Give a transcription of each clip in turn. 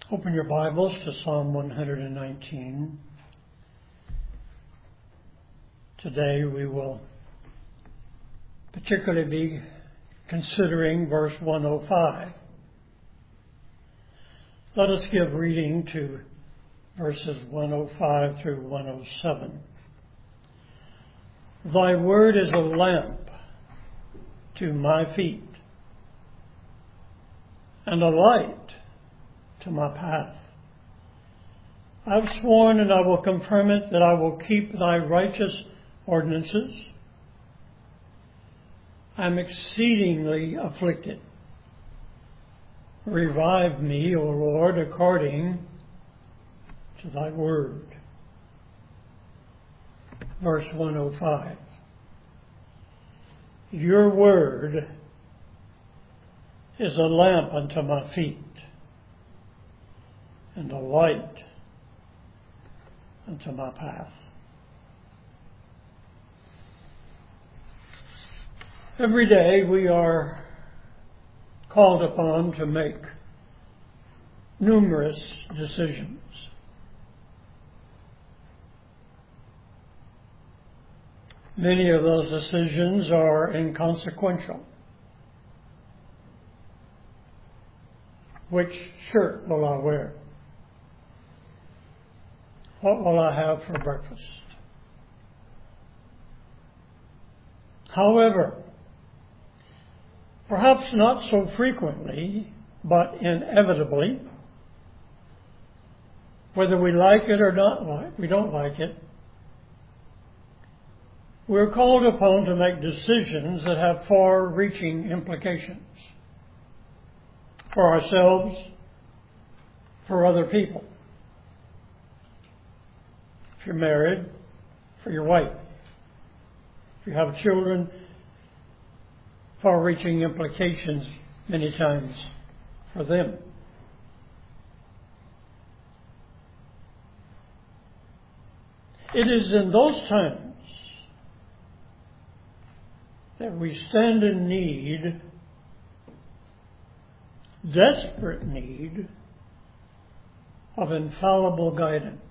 Open your Bibles to Psalm 119. Today we will particularly be considering verse 105. Let us give reading to verses 105 through 107. Thy word is a lamp to my feet and a light to my path. I've sworn and I will confirm it that I will keep thy righteous ordinances. I'm exceedingly afflicted. Revive me, O Lord, according to thy word. Verse 105. Your word is a lamp unto my feet and a light unto my path. Every day we are called upon to make numerous decisions. Many of those decisions are inconsequential. Which shirt will I wear? What will I have for breakfast? However, perhaps not so frequently, but inevitably, whether we like it or we don't like it, we're called upon to make decisions that have far-reaching implications for ourselves, for other people. If you're married, for your wife. If you have children, far-reaching implications many times for them. It is in those times that we stand in need, desperate need, of infallible guidance.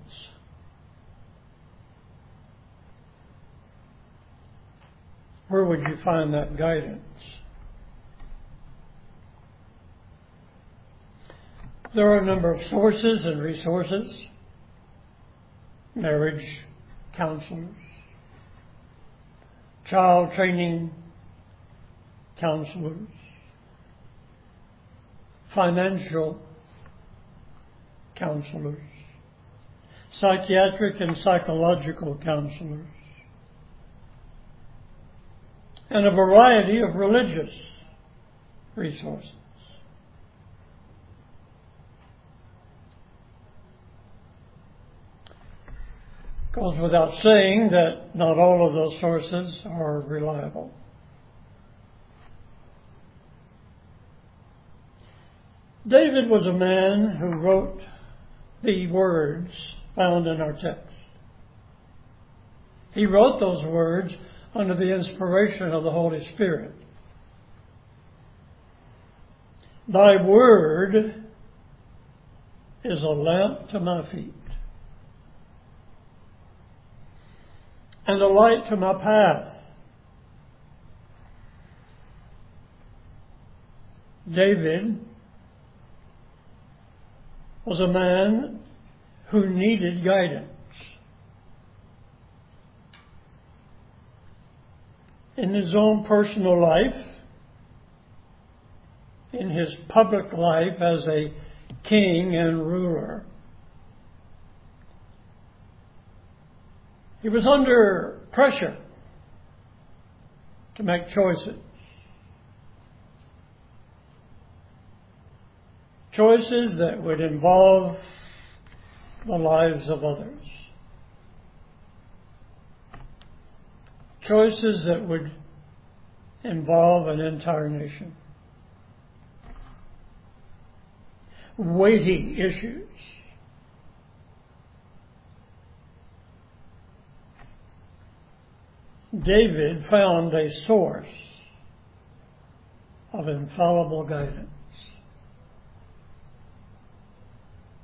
Where would you find that guidance? There are a number of sources and resources. Marriage counselors, child training counselors, financial counselors, psychiatric and psychological counselors, and a variety of religious resources. It goes without saying that not all of those sources are reliable. David was a man who wrote the words found in our text. He wrote those words under the inspiration of the Holy Spirit. Thy word is a lamp to my feet and a light to my path. David was a man who needed guidance. In his own personal life, in his public life as a king and ruler, he was under pressure to make choices. Choices that would involve the lives of others. Choices that would involve an entire nation. Weighty issues. David found a source of infallible guidance.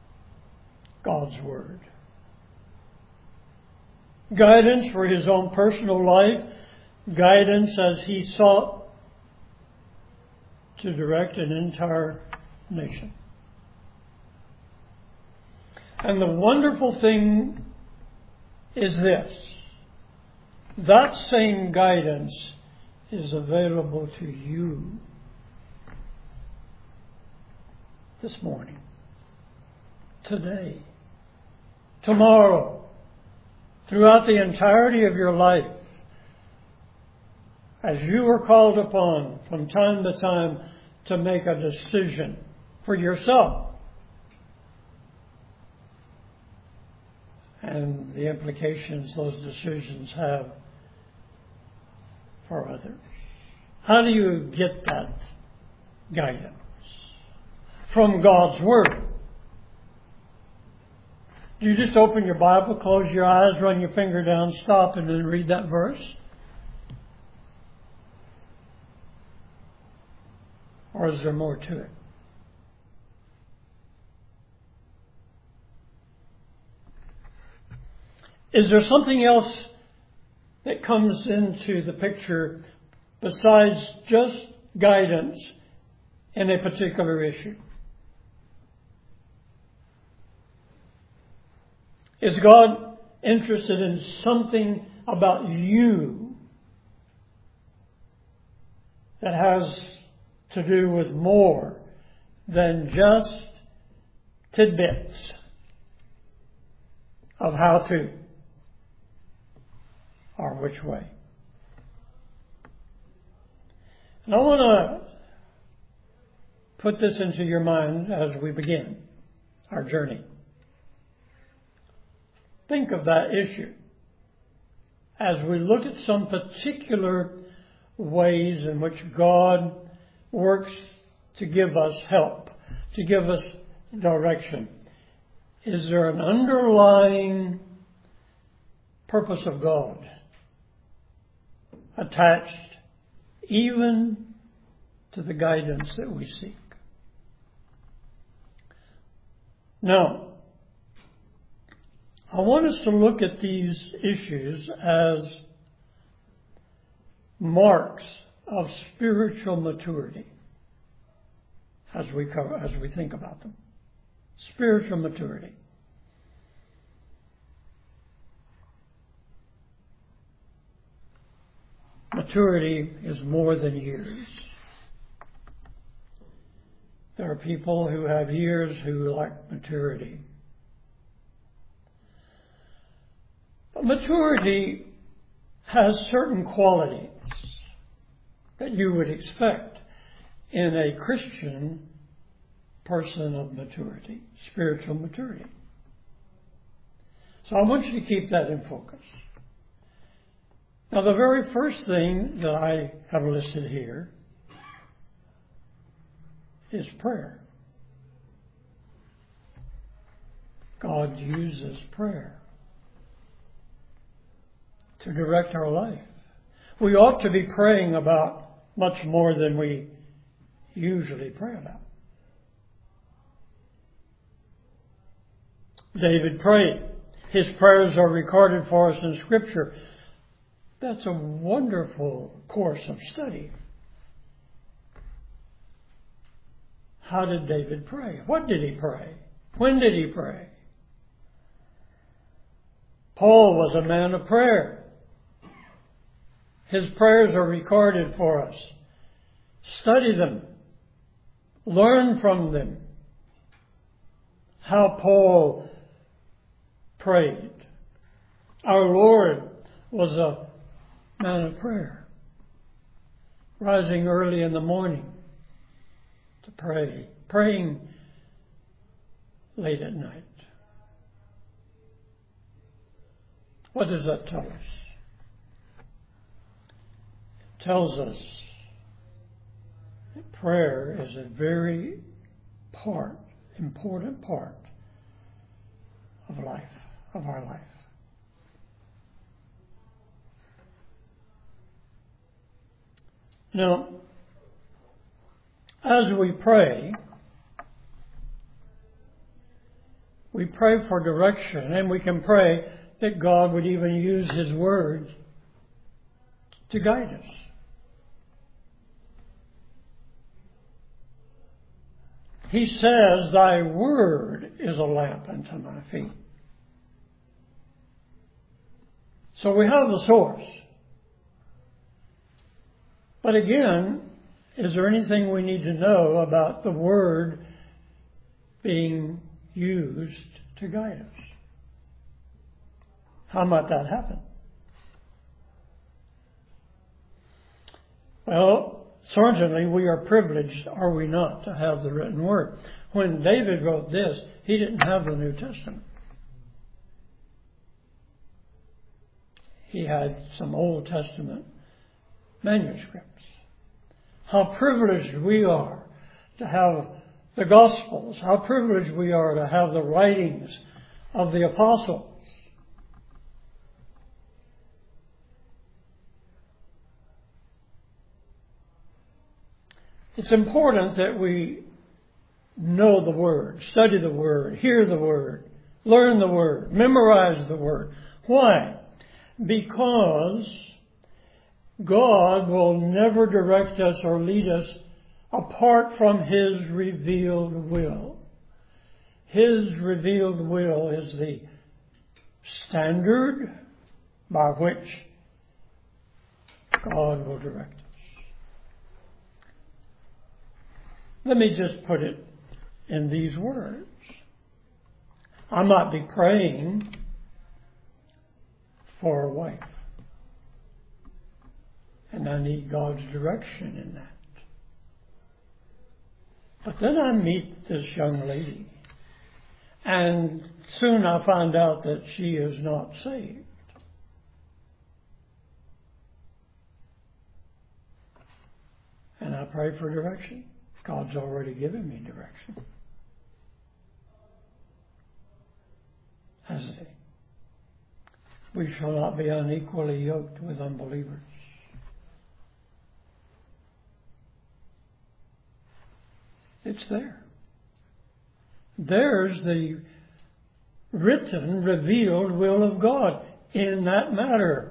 God's Word. Guidance for his own personal life, guidance as he sought to direct an entire nation. And the wonderful thing is this: that same guidance is available to you this morning, today, tomorrow, throughout the entirety of your life, as you are called upon from time to time to make a decision for yourself and the implications those decisions have for others. How do you get that guidance? From God's Word. Do you just open your Bible, close your eyes, run your finger down, stop, and then read that verse? Or is there more to it? Is there something else that comes into the picture besides just guidance in a particular issue? Is God interested in something about you that has to do with more than just tidbits of how to or which way? And I want to put this into your mind as we begin our journey. Think of that issue as we look at some particular ways in which God works to give us help, to give us direction. Is there an underlying purpose of God attached even to the guidance that we seek? Now, I want us to look at these issues as marks of spiritual maturity as we think about them. Spiritual maturity. Maturity is more than years. There are people who have years who lack maturity. But maturity has certain qualities that you would expect in a Christian person of maturity, spiritual maturity. So I want you to keep that in focus. Now, the very first thing that I have listed here is prayer. God uses prayer to direct our life. We ought to be praying about much more than we usually pray about. David prayed. His prayers are recorded for us in Scripture. That's a wonderful course of study. How did David pray? What did he pray? When did he pray? Paul was a man of prayer. His prayers are recorded for us. Study them. Learn from them. How Paul prayed. Our Lord was a man of prayer, rising early in the morning to pray, praying late at night. What does that tell us? It tells us that prayer is a very important part of life, of our life. Now, as we pray, we pray for direction, and we can pray that God would even use His Word to guide us. He says, Thy Word is a lamp unto my feet. So we have the source. But again, is there anything we need to know about the Word being used to guide us? How might that happen? Well, certainly we are privileged, are we not, to have the written Word. When David wrote this, he didn't have the New Testament. He had some Old Testament manuscripts. How privileged we are to have the Gospels. How privileged we are to have the writings of the apostles. It's important that we know the Word, study the Word, hear the Word, learn the Word, memorize the Word. Why? Because God will never direct us or lead us apart from His revealed will. His revealed will is the standard by which God will direct us. Let me just put it in these words. I might be praying for a wife, and I need God's direction in that. But then I meet this young lady, and soon I find out that she is not saved. And I pray for direction. God's already given me direction. Hasn't He? We shall not be unequally yoked with unbelievers. It's there. There's the written, revealed will of God in that matter.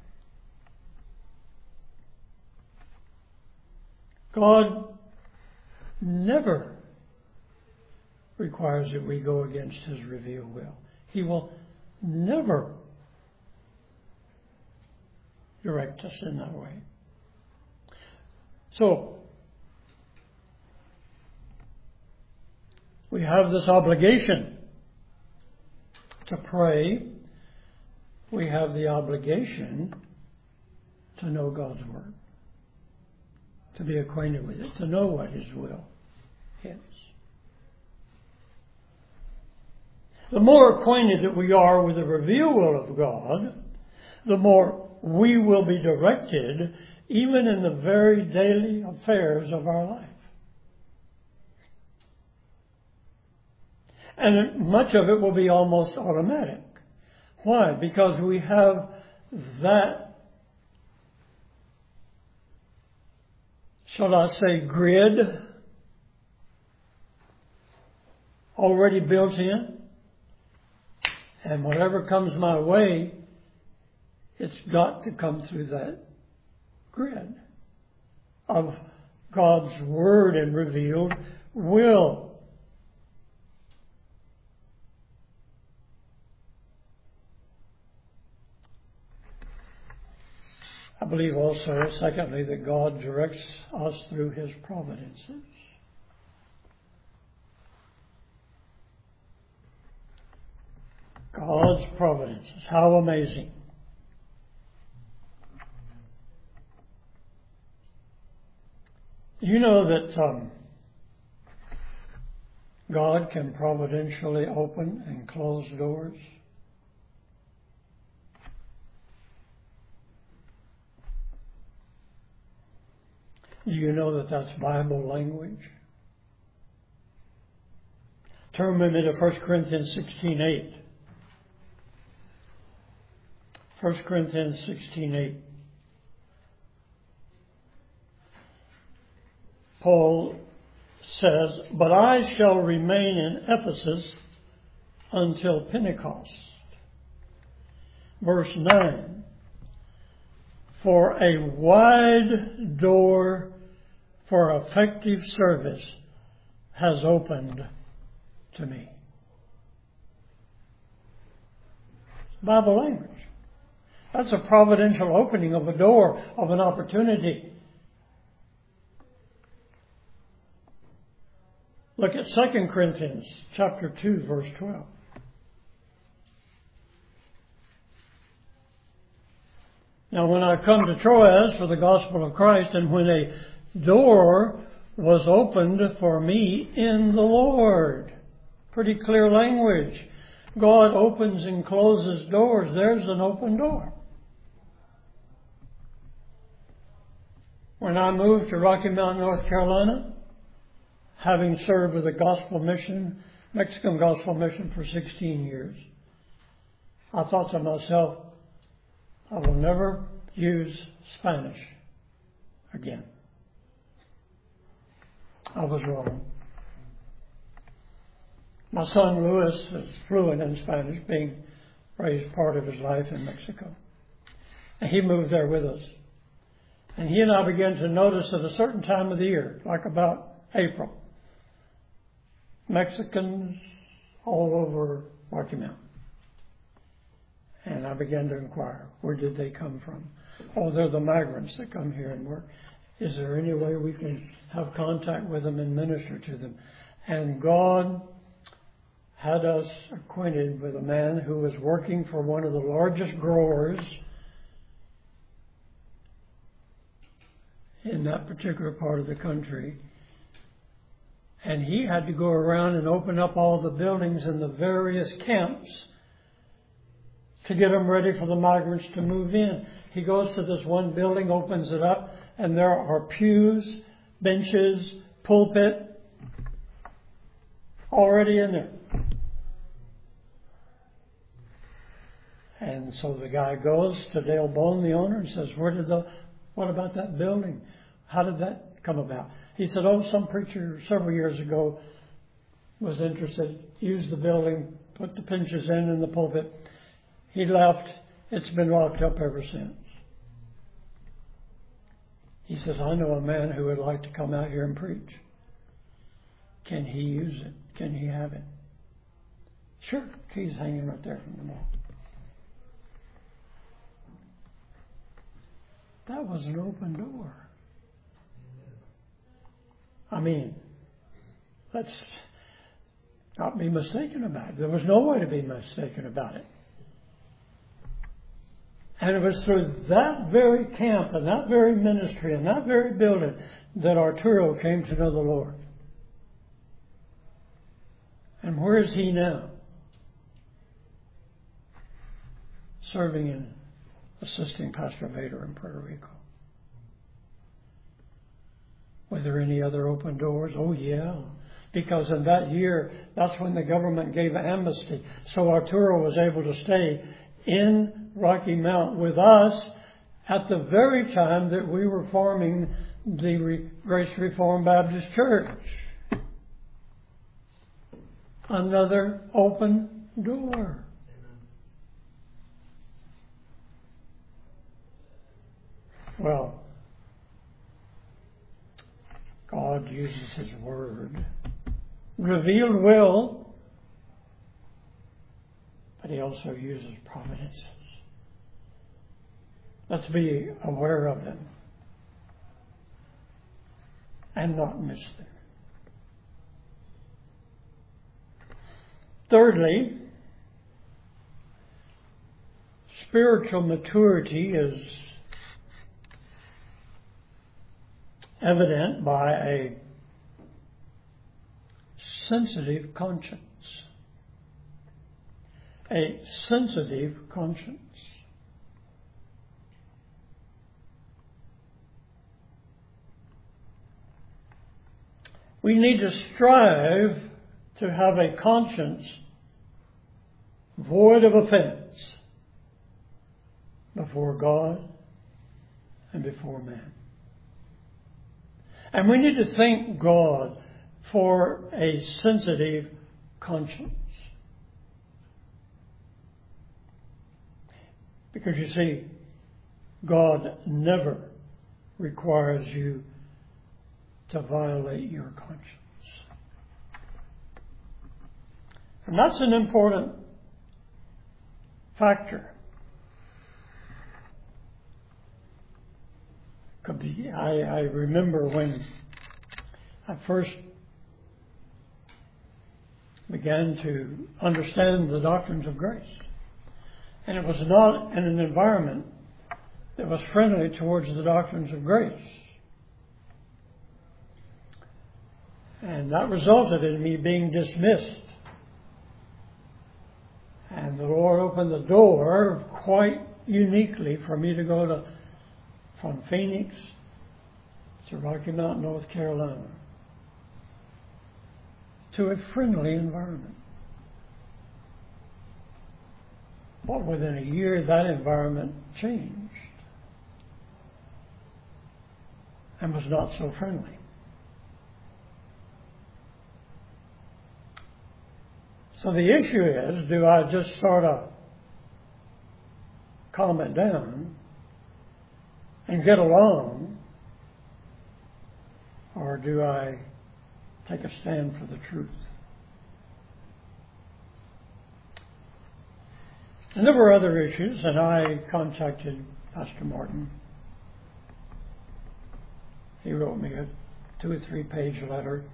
God never requires that we go against His revealed will. He will never direct us in that way. So, we have this obligation to pray. We have the obligation to know God's Word, to be acquainted with it, to know what His will is. The more acquainted that we are with the revealed will of God, the more we will be directed even in the very daily affairs of our life. And much of it will be almost automatic. Why? Because we have that, shall I say, grid already built in. And whatever comes my way, it's got to come through that grid of God's Word and revealed will. I believe also, secondly, that God directs us through His providences. God's providences. How amazing. You know that God can providentially open and close doors? Do you know that that's Bible language? Turn with me to 1 Corinthians 16:8. 1 Corinthians 16:8. Paul says, "But I shall remain in Ephesus until Pentecost. Verse 9, for a wide door for effective service has opened to me. Bible language. That's a providential opening of a door, of an opportunity. Look at 2 Corinthians chapter 2, verse 12. Now, when I come to Troas for the gospel of Christ, and when a door was opened for me in the Lord. Pretty clear language. God opens and closes doors. There's an open door. When I moved to Rocky Mount, North Carolina, having served with the gospel mission, Mexican gospel mission for 16 years, I thought to myself, I will never use Spanish again. I was wrong. My son Louis is fluent in Spanish, being raised part of his life in Mexico. And he moved there with us. And he and I began to notice at a certain time of the year, like about April, Mexicans all over Rocky Mount. And I began to inquire, where did they come from? Oh, they're the migrants that come here and work. Is there any way we can have contact with them and minister to them? And God had us acquainted with a man who was working for one of the largest growers in that particular part of the country. And he had to go around and open up all the buildings in the various camps to get them ready for the migrants to move in. He goes to this one building, opens it up, and there are pews, benches, pulpit, already in there. And so the guy goes to Dale Bone, the owner, and says, what about that building? How did that come about? He said, some preacher several years ago was interested, used the building, put the benches in the pulpit. He left. It's been locked up ever since. He says, I know a man who would like to come out here and preach. Can he use it? Can he have it? Sure. Key's hanging right there from the wall. That was an open door. I mean, let's not be mistaken about it. There was no way to be mistaken about it. And it was through that very camp and that very ministry and that very building that Arturo came to know the Lord. And where is he now? Serving and assisting Pastor Vader in Puerto Rico. Were there any other open doors? Oh, yeah. Because in that year, that's when the government gave amnesty. So Arturo was able to stay in Rocky Mount with us at the very time that we were forming the Grace Reformed Baptist Church. Another open door. Well, God uses His Word. Revealed will, but He also uses providences. Let's be aware of them and not miss them. Thirdly, spiritual maturity is evident by a sensitive conscience. A sensitive conscience. We need to strive to have a conscience void of offense before God and before man. And we need to thank God for a sensitive conscience. Because you see, God never requires you to violate your conscience. And that's an important factor. I remember when I first began to understand the doctrines of grace. And it was not in an environment that was friendly towards the doctrines of grace. And that resulted in me being dismissed. And the Lord opened the door quite uniquely for me to go from Phoenix to Rocky Mount, North Carolina, to a friendly environment. But within a year, that environment changed and was not so friendly. So the issue is, do I just sort of calm it down and get along, or do I take a stand for the truth? And there were other issues, and I contacted Pastor Martin. He wrote me a 2 or 3 page letter.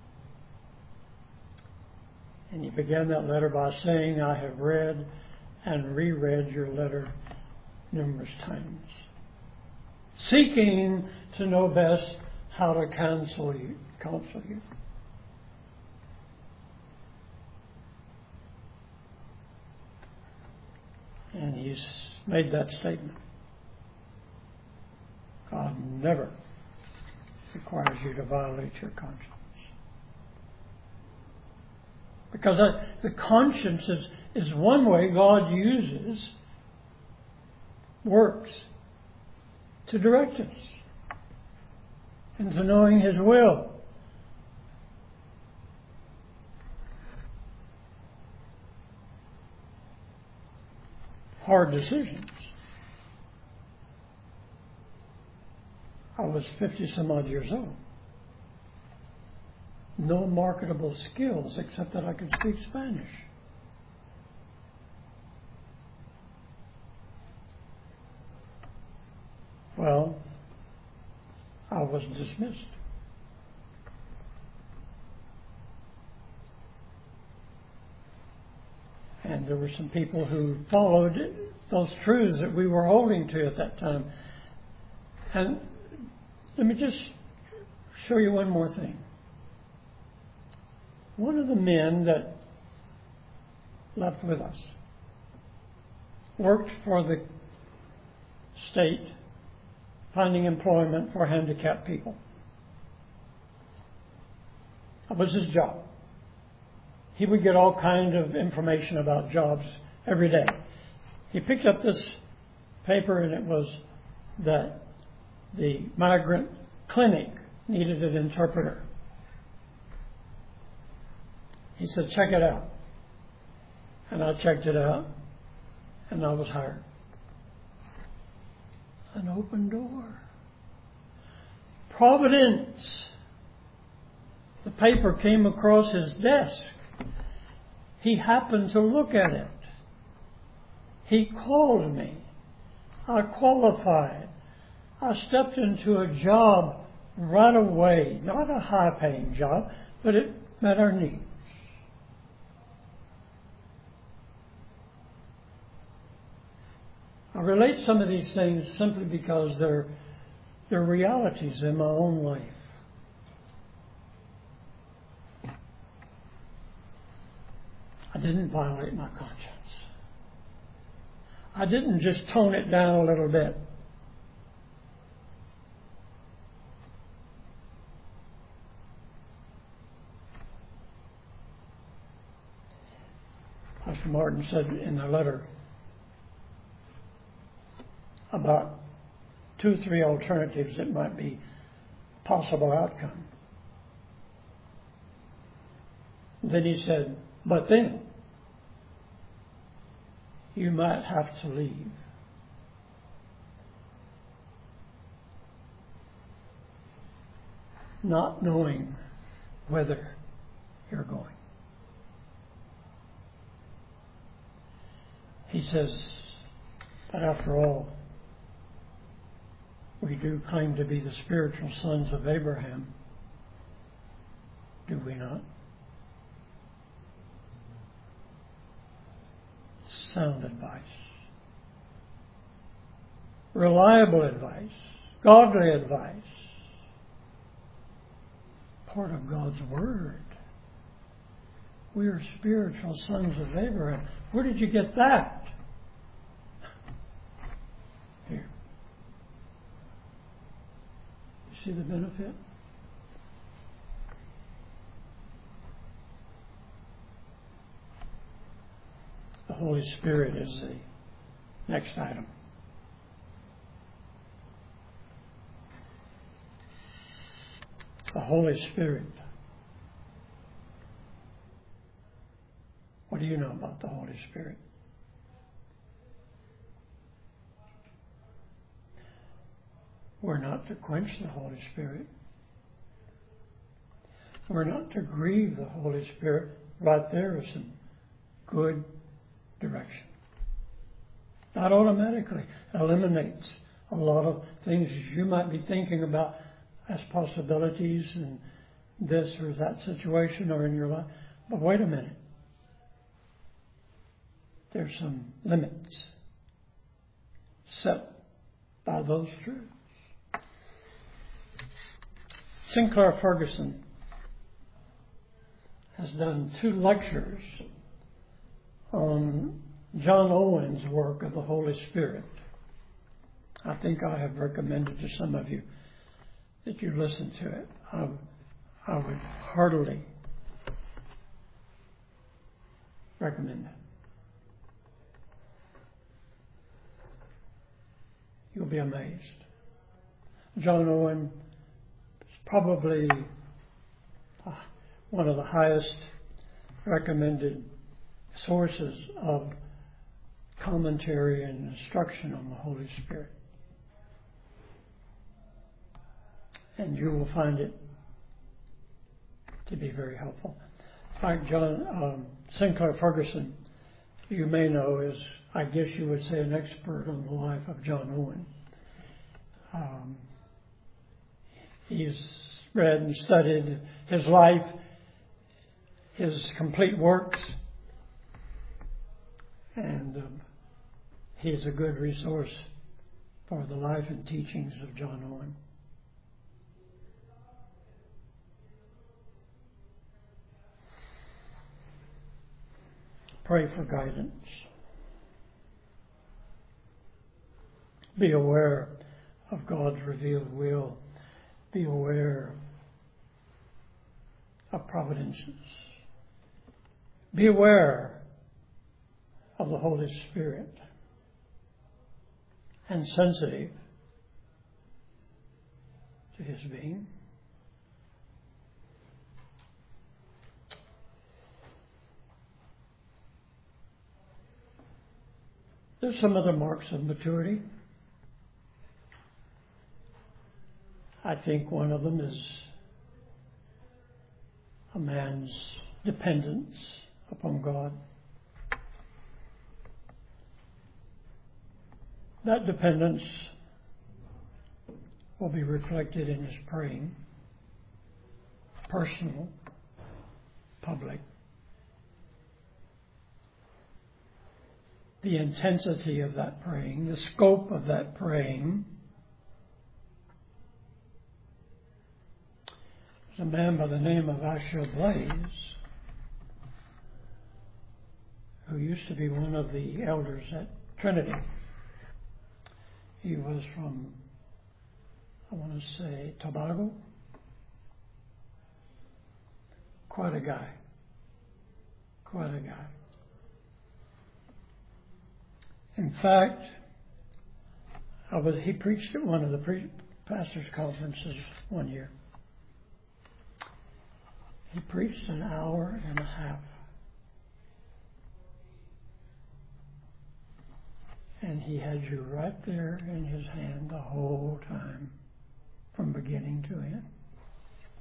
And he began that letter by saying, I have read and reread your letter numerous times, seeking to know best how to counsel you. And he's made that statement. God never requires you to violate your conscience. Because the conscience is one way God works to direct us into knowing His will. Hard decisions. I was 50 some odd years old. No marketable skills except that I could speak Spanish. Well, I was dismissed. And there were some people who followed those truths that we were holding to at that time. And let me just show you one more thing. One of the men that left with us worked for the state finding employment for handicapped people. That was his job. He would get all kinds of information about jobs every day. He picked up this paper, and it was that the migrant clinic needed an interpreter. He said, check it out. And I checked it out, and I was hired. An open door. Providence. The paper came across his desk. He happened to look at it. He called me. I qualified. I stepped into a job right away. Not a high-paying job, but it met our needs. I relate some of these things simply because they're realities in my own life. I didn't violate my conscience. I didn't just tone it down a little bit. Pastor Martin said in the letter about 2 or 3 alternatives that might be possible outcome. Then he said, but then you might have to leave. not knowing whither you're going. He says that after all, we do claim to be the spiritual sons of Abraham. Do we not? Sound advice. Reliable advice. Godly advice. Part of God's Word. We are spiritual sons of Abraham. Where did you get that? Here. You see the benefit? The Holy Spirit is the next item. The Holy Spirit. What do you know about the Holy Spirit? We're not to quench the Holy Spirit. We're not to grieve the Holy Spirit. Right there is some good direction. That automatically eliminates a lot of things you might be thinking about as possibilities in this or that situation or in your life. But wait a minute. There's some limits set by those truths. Sinclair Ferguson has done 2 lectures on John Owen's work of the Holy Spirit. I think I have recommended to some of you that you listen to it. I would heartily recommend that. You'll be amazed. John Owen is probably one of the highest recommended sources of commentary and instruction on the Holy Spirit. And you will find it to be very helpful. In fact, Sinclair Ferguson, you may know, is, I guess you would say, an expert on the life of John Owen. He's read and studied his life, his complete works, and he's a good resource for the life and teachings of John Owen. Pray for guidance. Be aware of God's revealed will. Be aware of providences. Be aware of the Holy Spirit and sensitive to His being. There's some other marks of maturity. I think one of them is a man's dependence upon God. That dependence will be reflected in his praying, personal, public. The intensity of that praying, the scope of that praying. There's a man by the name of Asher Blaze who used to be one of the elders at Trinity. He was from, I want to say, Tobago. Quite a guy. In fact, he preached at one of the pastors' conferences one year. He preached an hour and a half. And he had you right there in his hand the whole time, from beginning to end.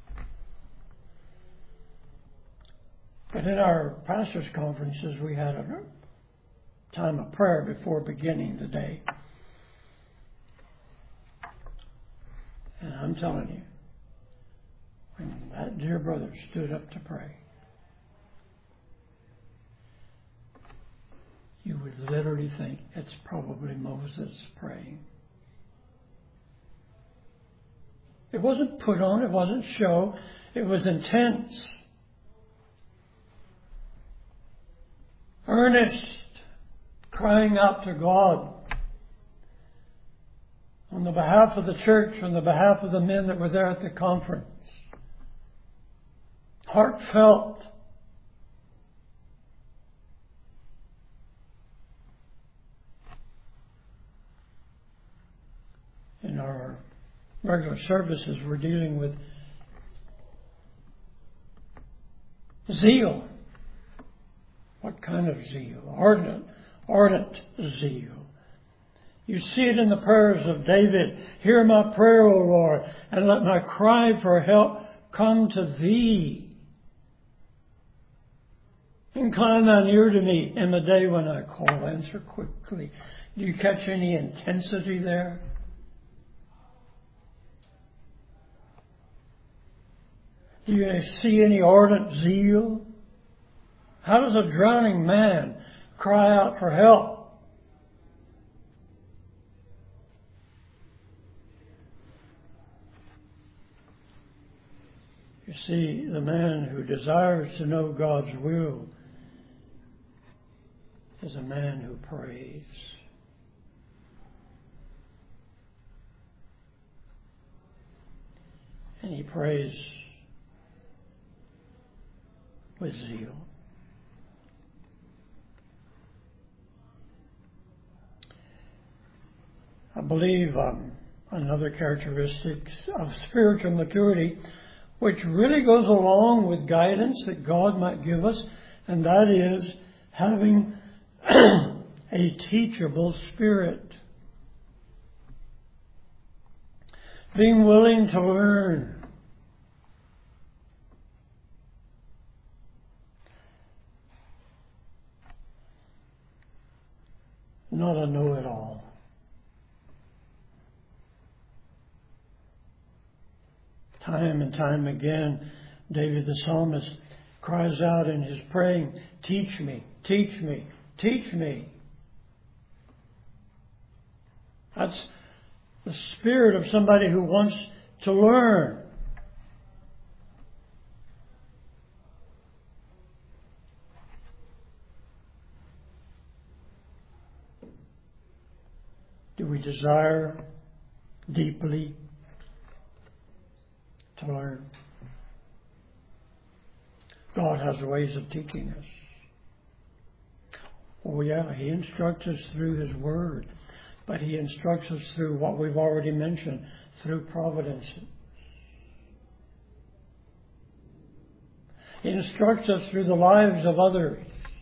But in our pastors' conferences, we had a time of prayer before beginning the day. And I'm telling you, when that dear brother stood up to pray, you would literally think it's probably Moses praying. It wasn't put on, it wasn't show, it was intense, earnest, crying out to God on the behalf of the church, on the behalf of the men that were there at the conference. Heartfelt. In our regular services, we're dealing with zeal. What kind of zeal? Ardent zeal. You see it in the prayers of David. Hear my prayer, O Lord, and let my cry for help come to Thee. Incline thine ear to me in the day when I call. Answer quickly. Do you catch any intensity there? Do you see any ardent zeal? How does a drowning man cry out for help? You see, the man who desires to know God's will is a man who prays. And he prays with zeal. I believe another characteristic of spiritual maturity, which really goes along with guidance that God might give us, and that is having a teachable spirit. Being willing to learn. Not a know-it-all. Time and time again, David the psalmist cries out in his praying, teach me, teach me, teach me. That's the spirit of somebody who wants to learn. Do we desire deeply to learn? God has ways of teaching us. Oh yeah, He instructs us through His Word, but He instructs us through what we've already mentioned, through providence. He instructs us through the lives of others.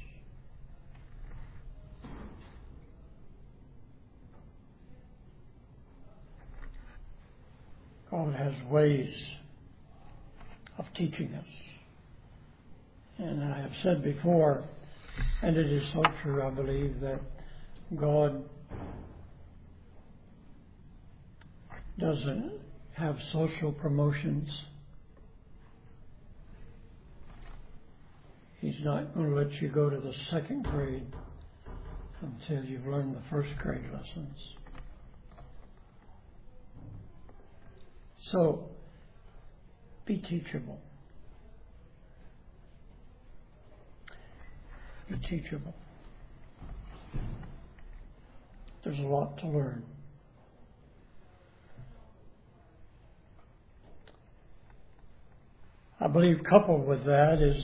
God has ways of teaching us. And I have said before, and it is so true, I believe, that God doesn't have social promotions. He's not going to let you go to the second grade until you've learned the first grade lessons. So, be teachable. Be teachable. There's a lot to learn. I believe coupled with that is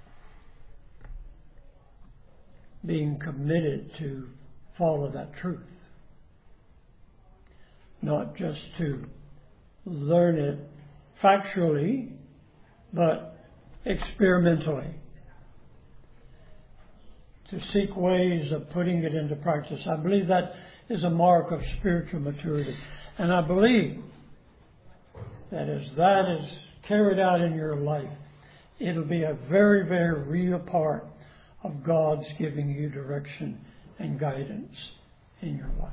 being committed to follow that truth. Not just to learn it factually, but experimentally. To seek ways of putting it into practice. I believe that is a mark of spiritual maturity. And I believe that as that is carried out in your life, It'll be a very, very real part of God's giving you direction and guidance in your life.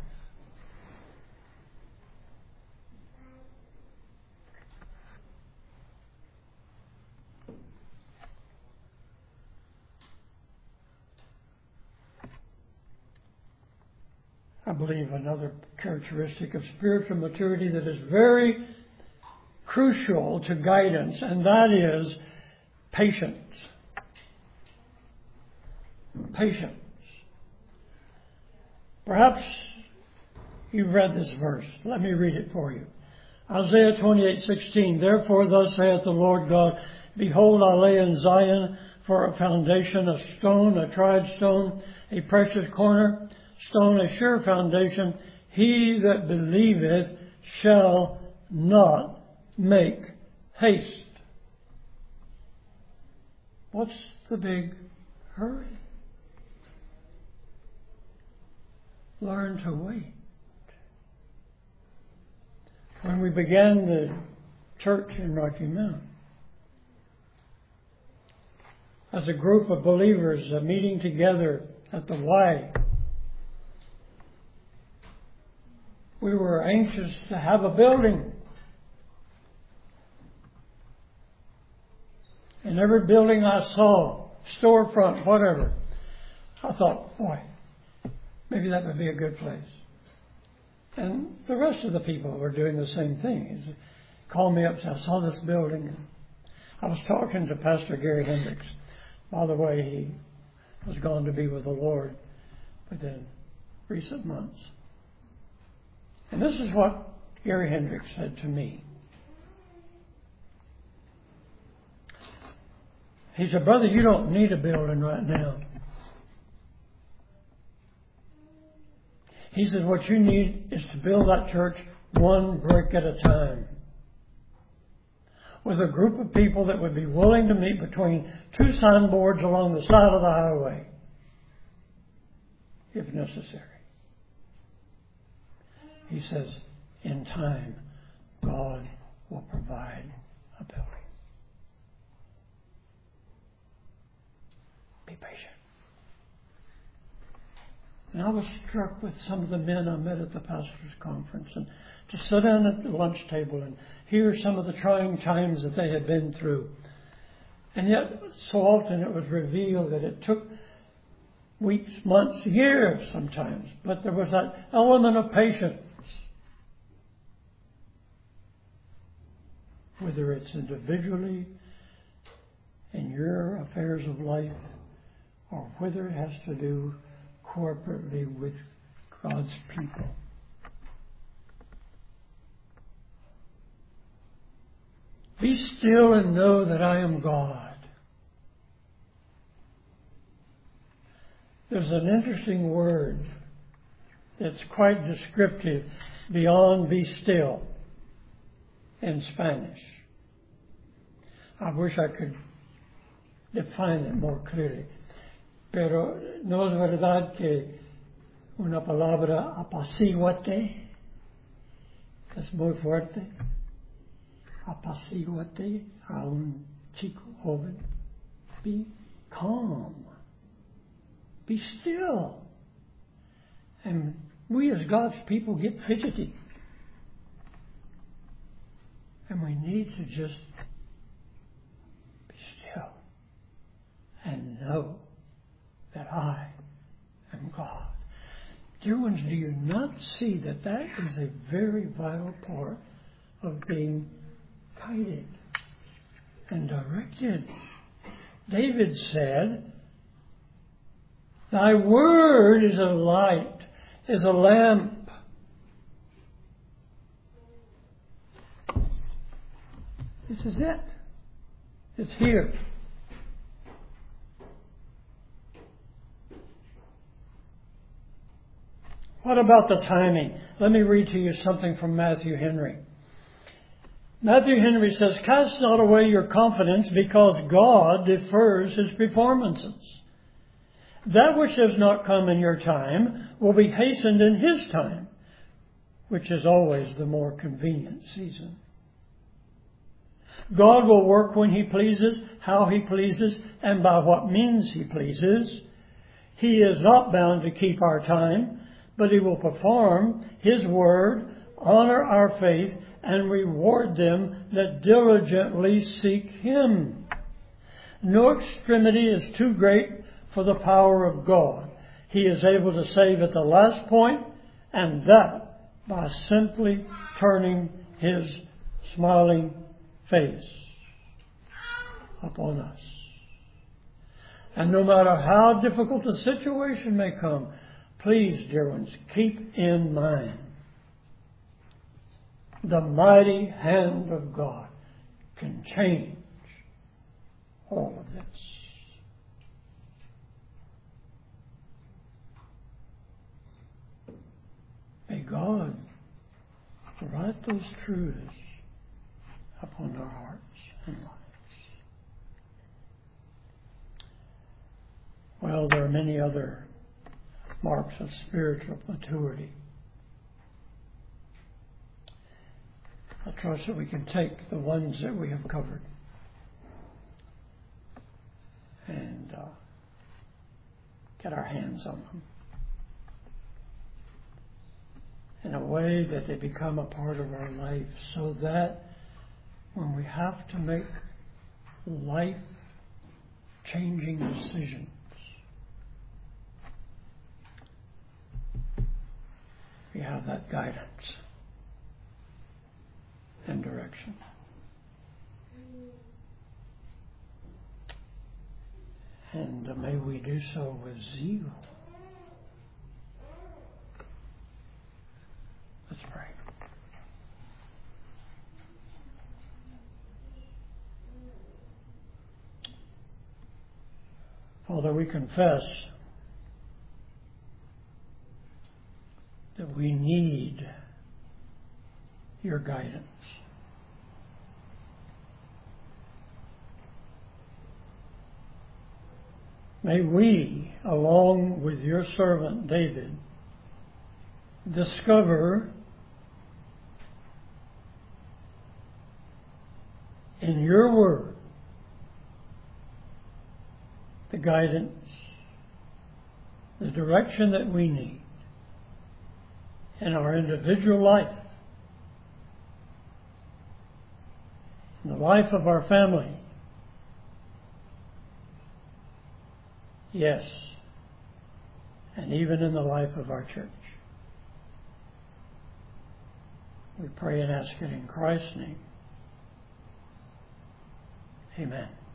I believe another characteristic of spiritual maturity that is very crucial to guidance, and that is patience. Patience. Perhaps you've read this verse. Let me read it for you. Isaiah 28:16. Therefore thus saith the Lord God, behold, I lay in Zion for a foundation, a stone, a tried stone, a precious cornerstone, a sure foundation. He that believeth shall not make haste. What's the big hurry? Learn to wait. When we began the church in Rocky Mount, as a group of believers meeting together at the Y, we were anxious to have a building. In every building I saw, storefront, whatever, I thought, boy, maybe that would be a good place. And the rest of the people were doing the same thing. They called me up and said, I saw this building. I was talking to Pastor Gary Hendricks. By the way, he was gone to be with the Lord within recent months. And this is what Gary Hendricks said to me. He said, brother, you don't need a building right now. He said, what you need is to build that church one brick at a time, with a group of people that would be willing to meet between two signboards along the side of the highway, if necessary. He says, in time, God will provide a building. Be patient. And I was struck with some of the men I met at the pastor's conference, and to sit down at the lunch table and hear some of the trying times that they had been through. And yet, so often it was revealed that it took weeks, months, years sometimes, but there was that element of patience. Whether it's individually in your affairs of life, or whether it has to do corporately with God's people. Be still and know that I am God. There's an interesting word that's quite descriptive beyond be still in Spanish. I wish I could define it more clearly. Pero no es verdad que una palabra apaciguate es muy fuerte. Apaciguate a un chico joven. Be calm. Be still. And we as God's people get fidgety. And we need to just be still and know that I am God. Dear ones, do you not see that that is a very vital part of being guided and directed? David said, thy word is a light, is a lamp. This is it. It's here. What about the timing? Let me read to you something from Matthew Henry. Matthew Henry says, cast not away your confidence, because God defers his performances. That which does not come in your time will be hastened in his time, which is always the more convenient season. God will work when He pleases, how He pleases, and by what means He pleases. He is not bound to keep our time, but He will perform His word, honor our faith, and reward them that diligently seek Him. No extremity is too great for the power of God. He is able to save at the last point, and that by simply turning His smiling face upon us. And no matter how difficult the situation may come, please, dear ones, keep in mind the mighty hand of God can change all of this. May God write those truths upon our hearts and lives. Well, there are many other marks of spiritual maturity. I trust that we can take the ones that we have covered and get our hands on them in a way that they become a part of our life, so that when we have to make life-changing decisions, we have that guidance and direction. And may we do so with zeal. Let's pray. Father, we confess that we need your guidance. May we, along with your servant David, discover in your word the guidance, the direction that we need in our individual life, in the life of our family. Yes, and even in the life of our church. We pray and ask it in Christ's name. Amen.